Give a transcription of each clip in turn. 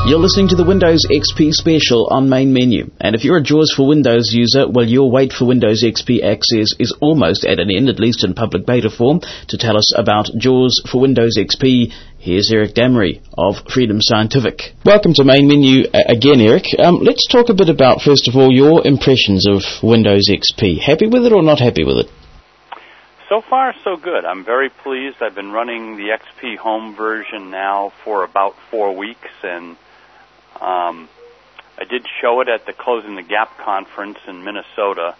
You're listening to the Windows XP special on Main Menu. And if you're a JAWS for Windows user, well, your wait for Windows XP access is almost at an end, at least in public beta form. To tell us about JAWS for Windows XP, here's Eric Damery of Freedom Scientific. Welcome to Main Menu again, Eric. Let's talk a bit about, first of all, your impressions of Windows XP. Happy with it or not happy with it? So far, so good. I'm very pleased. I've been running the XP Home version now for about 4 weeks, and I did show it at the Closing the Gap conference in Minnesota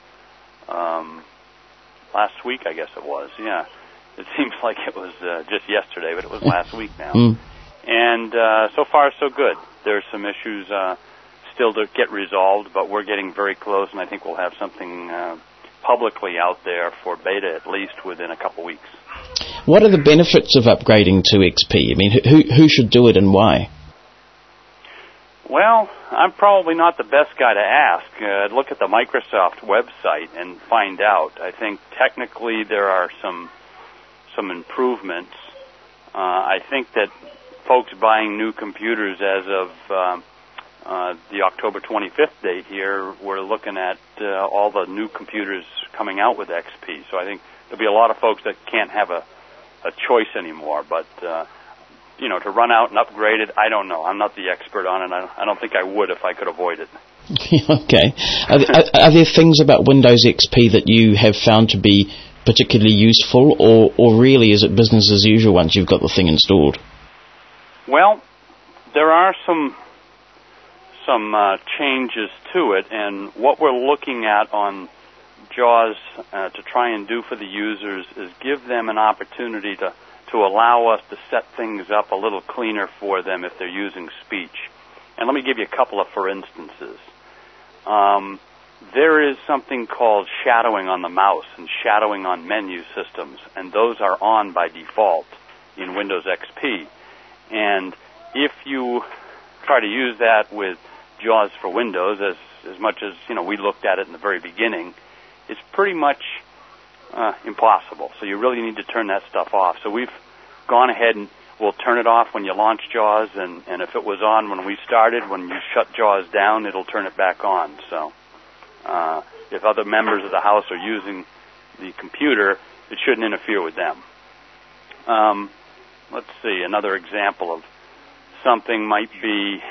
last week, I guess it was. Yeah, it seems like it was just yesterday, but it was last week now. And so far, so good. There's some issues still to get resolved, but we're getting very close, and I think we'll have something publicly out there for beta at least within a couple weeks. What are the benefits of upgrading to XP? I mean, who should do it and why? Well, I'm probably not the best guy to ask. Look at the Microsoft website and find out. I think technically there are some improvements. I think that folks buying new computers as of the October 25th date here, we're looking at all the new computers coming out with XP. So I think there'll be a lot of folks that can't have a choice anymore. But to run out and upgrade it, I don't know. I'm not the expert on it. I don't think I would if I could avoid it. Okay. Are there things about Windows XP that you have found to be particularly useful, or really is it business as usual once you've got the thing installed? Well, there are some changes to it, and what we're looking at on JAWS to try and do for the users is give them an opportunity to allow us to set things up a little cleaner for them if they're using speech. And let me give you a couple of for instances. There is something called shadowing on the mouse and shadowing on menu systems, and those are on by default in Windows XP. And if you try to use that with JAWS for Windows, as much as we looked at it in the very beginning, it's pretty much impossible. So you really need to turn that stuff off. So we've gone ahead and we'll turn it off when you launch JAWS, and if it was on when we started, when you shut JAWS down, it'll turn it back on. So if other members of the house are using the computer, it shouldn't interfere with them. Let's see, another example of something might be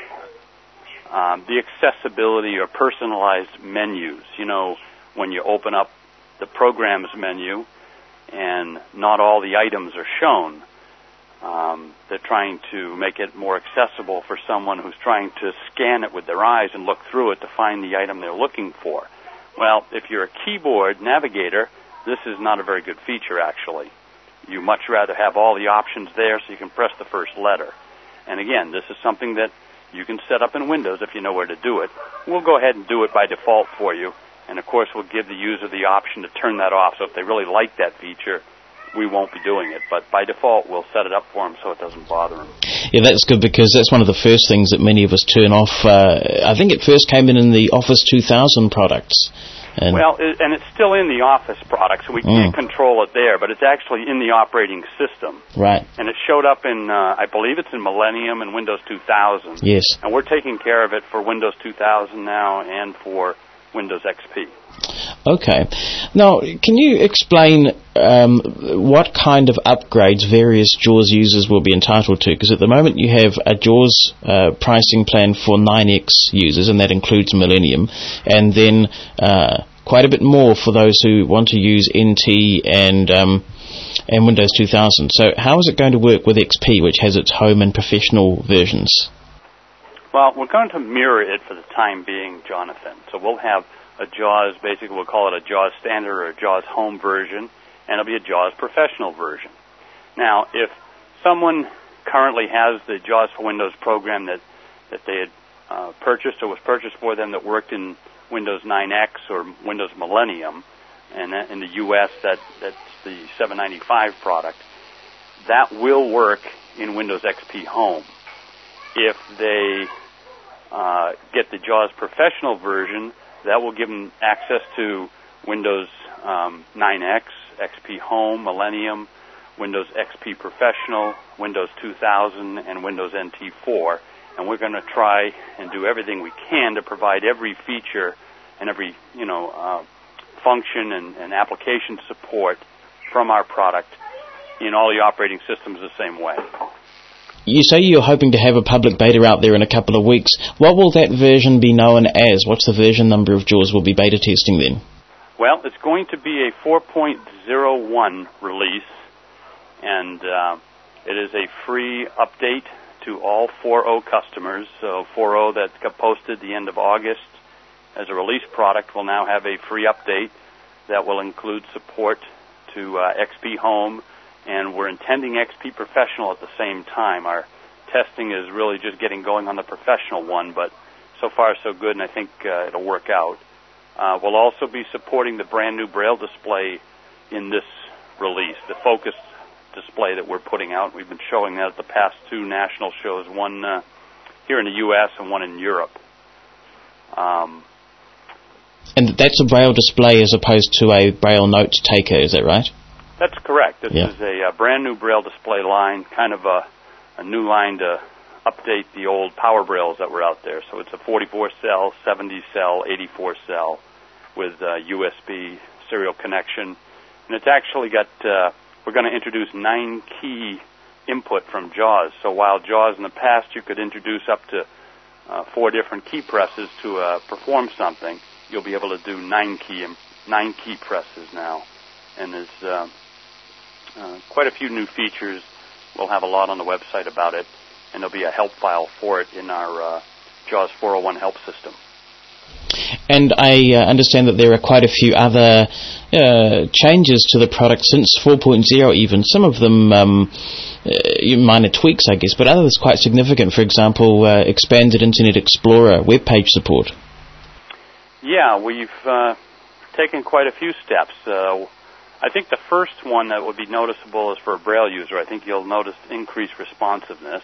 the accessibility or personalized menus. When you open up the Programs menu and not all the items are shown, they're trying to make it more accessible for someone who's trying to scan it with their eyes and look through it to find the item they're looking for. Well, if you're a keyboard navigator, this is not a very good feature, actually. You much rather have all the options there so you can press the first letter. And again, this is something that you can set up in Windows if you know where to do it. We'll go ahead and do it by default for you. And, of course, we'll give the user the option to turn that off. So if they really like that feature, we won't be doing it. But by default, we'll set it up for them so it doesn't bother them. Yeah, that's good, because that's one of the first things that many of us turn off. I think it first came in the Office 2000 products. And it's still in the Office product, so we can't control it there, but it's actually in the operating system. Right. And it showed up in, I believe it's in Millennium and Windows 2000. Yes. And we're taking care of it for Windows 2000 now and for Windows XP. Okay. Now, can you explain what kind of upgrades various JAWS users will be entitled to? Because at the moment you have a JAWS pricing plan for 9X users, and that includes Millennium, and then quite a bit more for those who want to use NT and Windows 2000. So how is it going to work with XP, which has its home and professional versions? Well, we're going to mirror it for the time being, Jonathan. So we'll have a JAWS, basically we'll call it a JAWS Standard or a JAWS Home version, and it'll be a JAWS Professional version. Now, if someone currently has the JAWS for Windows program that they had purchased or was purchased for them that worked in Windows 9X or Windows Millennium, and in the U.S. that's the 795 product, that will work in Windows XP Home. If they get the JAWS Professional version, that will give them access to Windows 9X, XP Home, Millennium, Windows XP Professional, Windows 2000, and Windows NT4. and we're going to try and do everything we can to provide every feature and every function and application support from our product in all the operating systems the same way. You say you're hoping to have a public beta out there in a couple of weeks. What will that version be known as? What's the version number of JAWS we'll be beta testing then? Well, it's going to be a 4.01 release, and it is a free update to all 4.0 customers. So 4.0 that got posted the end of August as a release product will now have a free update that will include support to XP Home, and we're intending XP Professional at the same time. Our testing is really just getting going on the professional one, but so far so good, and I think it'll work out. We'll also be supporting the brand new Braille display in this release, the Focus display that we're putting out. We've been showing that at the past two national shows, one here in the U.S. and one in Europe. And that's a Braille display as opposed to a Braille note taker, is that right? That's correct. This is a brand new Braille display line, kind of a new line to update the old Power Brailles that were out there. So it's a 44-cell, 70-cell, 84-cell with USB serial connection. And it's actually got, we're going to introduce 9-key input from JAWS. So while JAWS in the past you could introduce up to 4 different key presses to perform something, you'll be able to do 9 key presses now. And there's quite a few new features. We'll have a lot on the website about it, and there'll be a help file for it in our JAWS 401 help system. And I understand that there are quite a few other changes to the product since 4.0 even. Some of them minor tweaks, I guess, but others quite significant. For example, expanded Internet Explorer web page support. Yeah, we've taken quite a few steps. I think the first one that would be noticeable is for a Braille user. I think you'll notice increased responsiveness.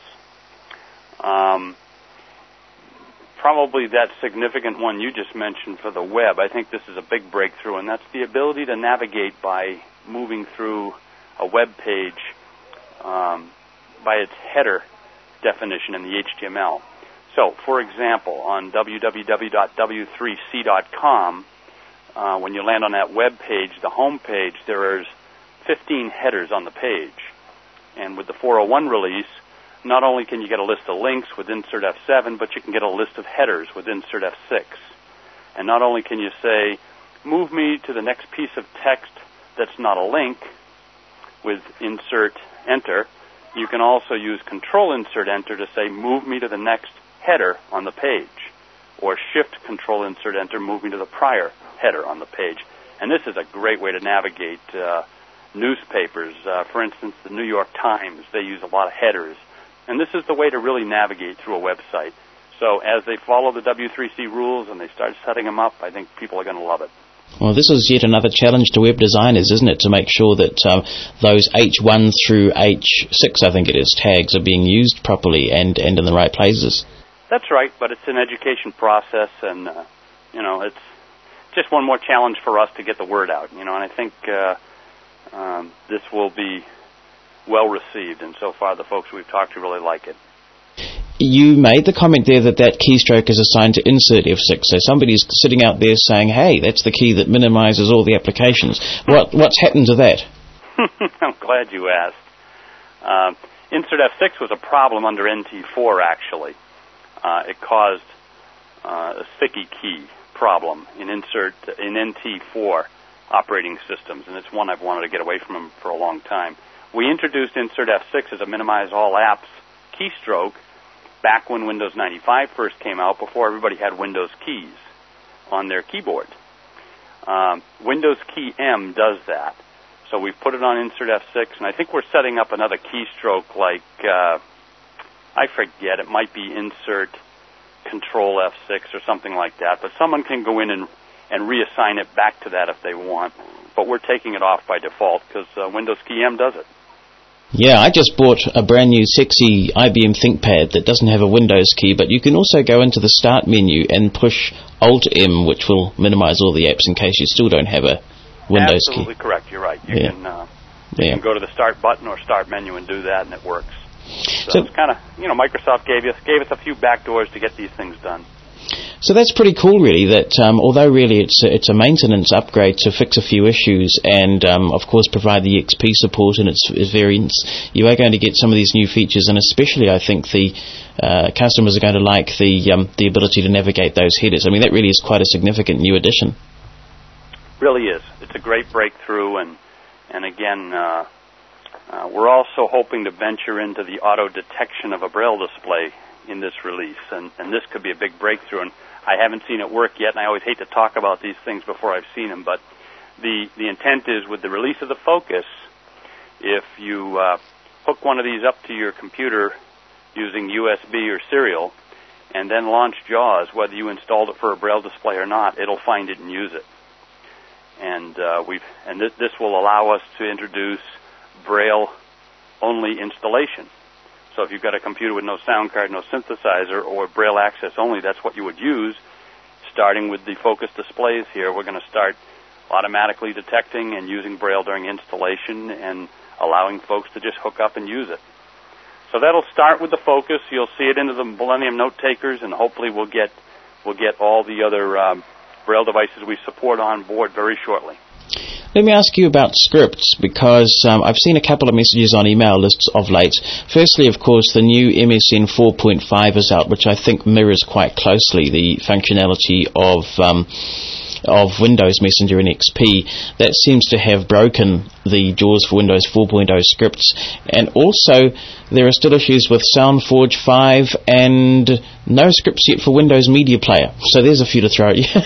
Probably that significant one you just mentioned for the web. I think this is a big breakthrough, and that's the ability to navigate by moving through a web page by its header definition in the HTML. So, for example, on www.w3c.com, when you land on that web page, the home page, there's 15 headers on the page. And with the 401 release, not only can you get a list of links with Insert F7, but you can get a list of headers with Insert F6. And not only can you say, move me to the next piece of text that's not a link with Insert Enter, you can also use Control Insert Enter to say, move me to the next header on the page. Or Shift Control Insert Enter, move me to the prior header on the page. And this is a great way to navigate newspapers. For instance, the New York Times, they use a lot of headers. And this is the way to really navigate through a website. So as they follow the W3C rules and they start setting them up, I think people are going to love it. Well, this is yet another challenge to web designers, isn't it, to make sure that those H1 through H6, I think it is, tags are being used properly and in the right places. That's right, but it's an education process, and, it's just one more challenge for us to get the word out, and I think this will be well received, and so far the folks we've talked to really like it. You made the comment there that keystroke is assigned to Insert F6, so somebody's sitting out there saying, hey, that's the key that minimizes all the applications. What's happened to that? I'm glad you asked. Insert F6 was a problem under NT4, actually. It caused a sticky key problem in NT4 operating systems, and it's one I've wanted to get away from for a long time. We introduced Insert F6 as a minimize all apps keystroke back when Windows 95 first came out, before everybody had Windows keys on their keyboard. Windows Key M does that. So we've put it on Insert F6, and I think we're setting up another keystroke like, I forget, it might be Insert Control F6 or something like that, but someone can go in and reassign it back to that if they want. But we're taking it off by default because Windows Key M does it. Yeah, I just bought a brand new sexy IBM ThinkPad that doesn't have a Windows key, but you can also go into the Start menu and push Alt-M, which will minimize all the apps in case you still don't have a Windows key. Absolutely correct, you're right. You can go to the Start button or Start menu and do that, and it works. So it's kind of, Microsoft gave us a few back doors to get these things done. So that's pretty cool, really, that although really it's a maintenance upgrade to fix a few issues and, of course, provide the XP support and its variants, you are going to get some of these new features, and especially I think the customers are going to like the ability to navigate those headers. I mean, that really is quite a significant new addition. Really is. It's a great breakthrough, and again, we're also hoping to venture into the auto detection of a Braille display in this release, and this could be a big breakthrough, and I haven't seen it work yet, and I always hate to talk about these things before I've seen them, but the intent is with the release of the Focus, if you hook one of these up to your computer using USB or serial, and then launch JAWS, whether you installed it for a Braille display or not, it'll find it and use it. And this will allow us to introduce Braille-only installation. So if you've got a computer with no sound card, no synthesizer, or Braille access only, that's what you would use. Starting with the Focus displays here, we're going to start automatically detecting and using Braille during installation and allowing folks to just hook up and use it. So that'll start with the Focus. You'll see it into the Millennium Note Takers, and hopefully we'll get all the other Braille devices we support on board very shortly. Let me ask you about scripts, because I've seen a couple of messages on email lists of late. Firstly, of course, the new MSN 4.5 is out, which I think mirrors quite closely the functionality of Windows Messenger and XP. That seems to have broken the JAWS for Windows 4.0 scripts. And also, there are still issues with SoundForge 5 and no scripts yet for Windows Media Player. So there's a few to throw at you.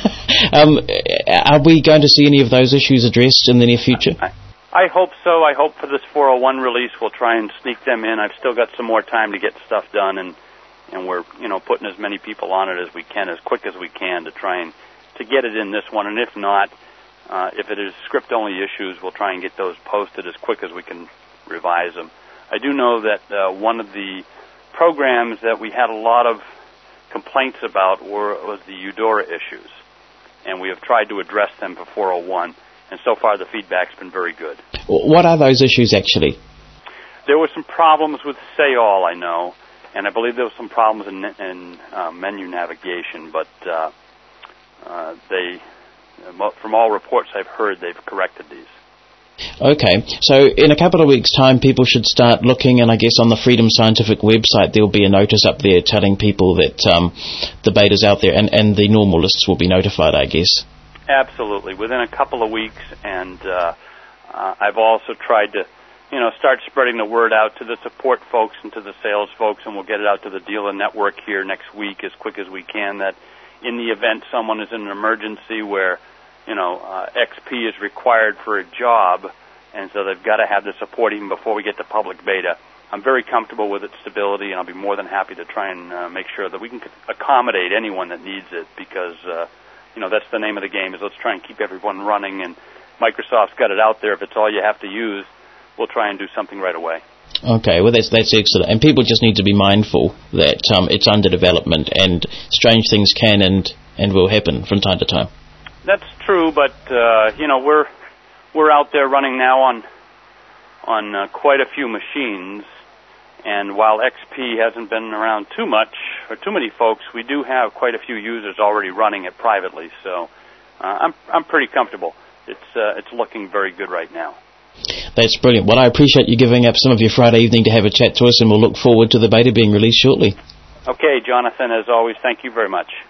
Are we going to see any of those issues addressed in the near future? I hope so. I hope for this 401 release we'll try and sneak them in. I've still got some more time to get stuff done, and we're putting as many people on it as we can, as quick as we can, to try and to get it in this one. And if not, if it is script-only issues, we'll try and get those posted as quick as we can revise them. I do know that one of the programs that we had a lot of complaints about was the Eudora issues, and we have tried to address them for 401, and so far the feedback's been very good. What are those issues actually? There were some problems with Say All, I know, and I believe there were some problems in menu navigation, but from all reports I've heard, they've corrected these. Okay, so in a couple of weeks' time, people should start looking, and I guess on the Freedom Scientific website there'll be a notice up there telling people that the beta's out there, and the normal lists will be notified, I guess. Absolutely, within a couple of weeks, and I've also tried to, start spreading the word out to the support folks and to the sales folks, and we'll get it out to the dealer network here next week as quick as we can, that in the event someone is in an emergency where XP is required for a job, and so they've got to have the support even before we get to public beta. I'm very comfortable with its stability, and I'll be more than happy to try and make sure that we can accommodate anyone that needs it, because that's the name of the game, is let's try and keep everyone running, and Microsoft's got it out there. If it's all you have to use, we'll try and do something right away. Okay, well that's excellent, and people just need to be mindful that it's under development, and strange things can and will happen from time to time. That's true, but we're out there running now on quite a few machines, and while XP hasn't been around too much or too many folks, we do have quite a few users already running it privately. So I'm pretty comfortable. It's looking very good right now. That's brilliant. Well, I appreciate you giving up some of your Friday evening to have a chat to us, and we'll look forward to the beta being released shortly. Okay, Jonathan, as always, thank you very much.